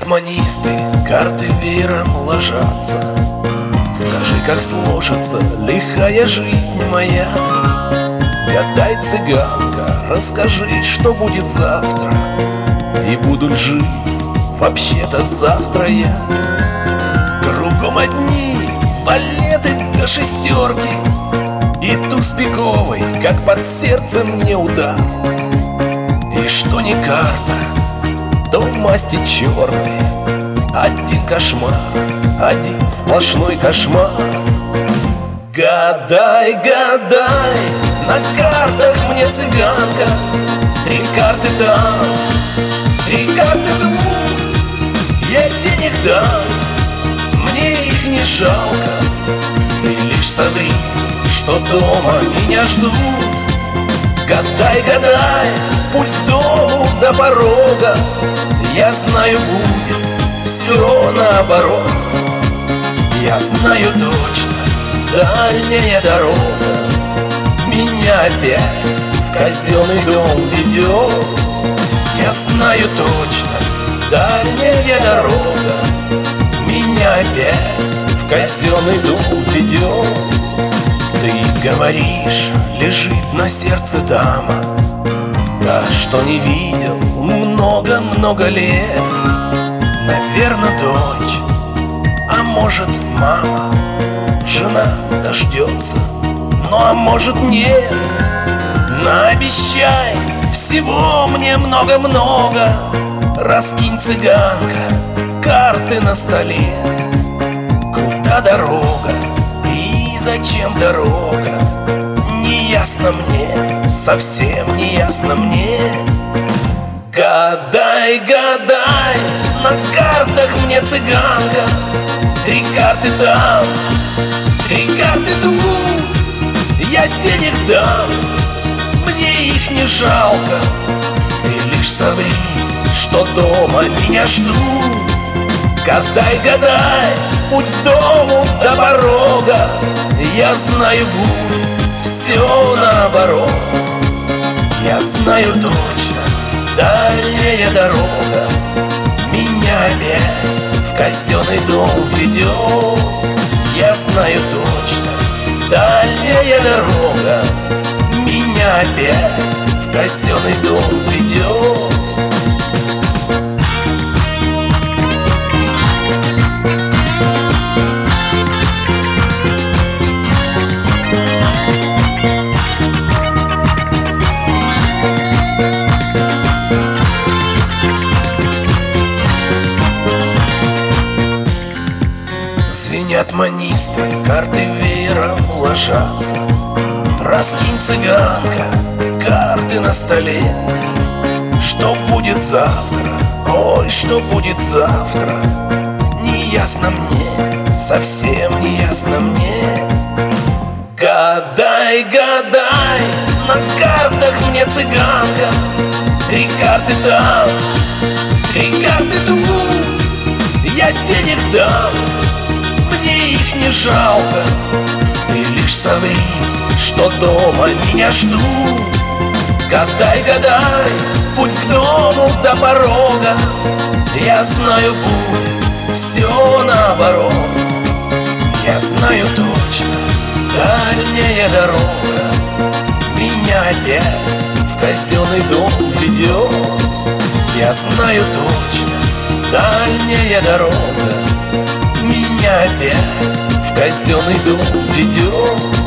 Звенят манисты, карты веером ложатся. Скажи, как сложится лихая жизнь моя. Гадай, цыганка, расскажи, что будет завтра. И буду ли жив вообще-то завтра я? Кругом одни балеты до шестерки, и туз пиковый, как под сердцем мне удар. И что не карта, то масти черные. Один кошмар, один сплошной кошмар. Гадай, гадай, на картах мне, цыганка, 3 карты там, 3 карты тут. Я денег дам, мне их не жалко. Ты лишь соври, что дома меня ждут. Гадай, гадай, путь к дому до порога. Я знаю, будет все наоборот. Я знаю точно, дальняя дорога меня опять в казенный дом ведет. Я знаю точно, дальняя дорога меня опять в казенный дом ведет. Ты говоришь, лежит на сердце дама, та, что не видел много-много лет. Наверно, дочь, а может, мама. Жена дождется, ну а может, нет. Наобещай всего мне много-много. Раскинь, цыганка, карты на столе. Куда дорога и зачем дорога? Не ясно мне, совсем не ясно мне. Гадай, гадай, на картах мне, цыганка, 3 карты там, 3 карты тут. Я денег дам, мне их не жалко. Ты лишь соври, что дома меня ждут. Гадай, гадай, путь к дому до порога. Я знаю, будет все наоборот. Я знаю точно, дальняя дорога меня опять в казенный дом ведет. Я знаю точно, дальняя дорога меня опять в казенный дом ведет. Звенят манисты, карты веером ложатся. Раскинь, цыганка, карты на столе. Что будет завтра? Ой, что будет завтра? Не ясно мне, совсем не ясно мне. Гадай, гадай, на картах мне, цыганка, 3 карты там, 3 карты тут. Я денег дам, мне их не жалко. Ты лишь соври, что дома меня ждут. Гадай, гадай, путь к дому до порога. Я знаю, будет все наоборот. Я знаю точно, дальняя дорога меня опять в казенный дом ведет. Я знаю точно, дальняя дорога меня опять в казенный дом ведет.